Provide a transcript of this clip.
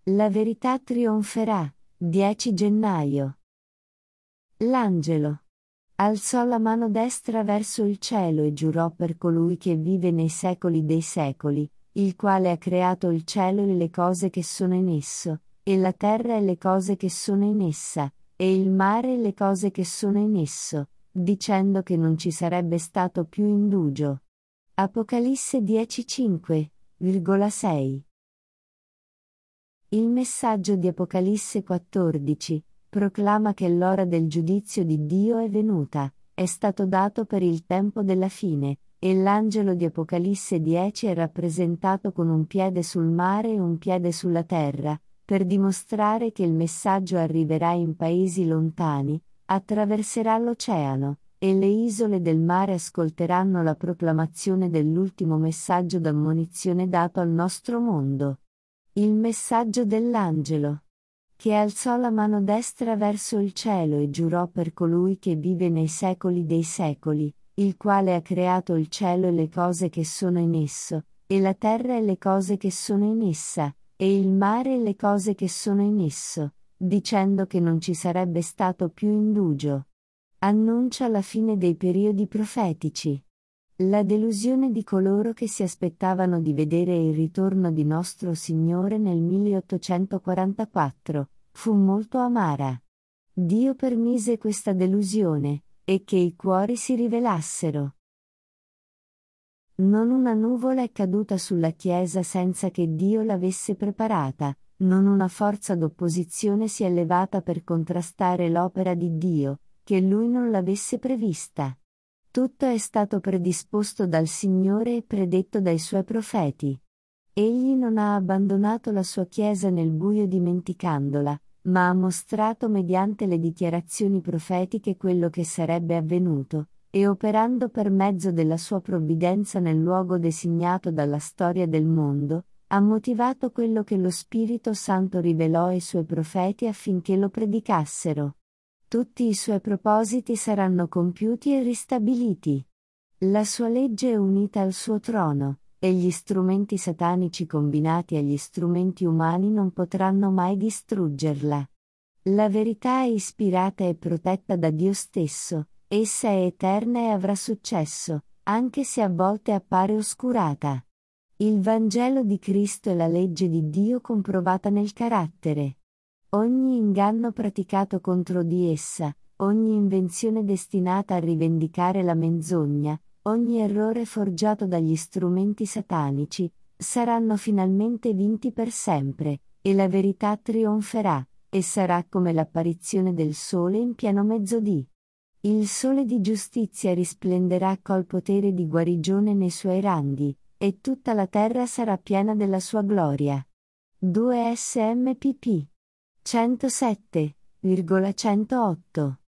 La verità trionferà. 10 gennaio. L'angelo alzò la mano destra verso il cielo e giurò per colui che vive nei secoli dei secoli, il quale ha creato il cielo e le cose che sono in esso, e la terra e le cose che sono in essa, e il mare e le cose che sono in esso, dicendo che non ci sarebbe stato più indugio. Apocalisse 10:5,6. Il messaggio di Apocalisse 14 proclama che l'ora del giudizio di Dio è venuta, è stato dato per il tempo della fine, e l'angelo di Apocalisse 10 è rappresentato con un piede sul mare e un piede sulla terra, per dimostrare che il messaggio arriverà in paesi lontani, attraverserà l'oceano, e le isole del mare ascolteranno la proclamazione dell'ultimo messaggio d'ammonizione dato al nostro mondo. Il messaggio dell'angelo, che alzò la mano destra verso il cielo e giurò per colui che vive nei secoli dei secoli, il quale ha creato il cielo e le cose che sono in esso, e la terra e le cose che sono in essa, e il mare e le cose che sono in esso, dicendo che non ci sarebbe stato più indugio. Annuncia la fine dei periodi profetici. La delusione di coloro che si aspettavano di vedere il ritorno di nostro Signore nel 1844 fu molto amara. Dio permise questa delusione, e che i cuori si rivelassero. Non una nuvola è caduta sulla Chiesa senza che Dio l'avesse preparata, non una forza d'opposizione si è levata per contrastare l'opera di Dio, che Lui non l'avesse prevista. Tutto è stato predisposto dal Signore e predetto dai Suoi profeti. Egli non ha abbandonato la sua Chiesa nel buio dimenticandola, ma ha mostrato mediante le dichiarazioni profetiche quello che sarebbe avvenuto, e operando per mezzo della sua provvidenza nel luogo designato dalla storia del mondo, ha motivato quello che lo Spirito Santo rivelò ai Suoi profeti affinché lo predicassero. Tutti i Suoi propositi saranno compiuti e ristabiliti. La sua legge è unita al suo trono, e gli strumenti satanici combinati agli strumenti umani non potranno mai distruggerla. La verità è ispirata e protetta da Dio stesso, essa è eterna e avrà successo, anche se a volte appare oscurata. Il Vangelo di Cristo è la legge di Dio comprovata nel carattere. Ogni inganno praticato contro di essa, ogni invenzione destinata a rivendicare la menzogna, ogni errore forgiato dagli strumenti satanici, saranno finalmente vinti per sempre, e la verità trionferà, e sarà come l'apparizione del sole in pieno mezzodì. Il sole di giustizia risplenderà col potere di guarigione nei suoi ranghi, e tutta la terra sarà piena della sua gloria. 2 SMPP 107,108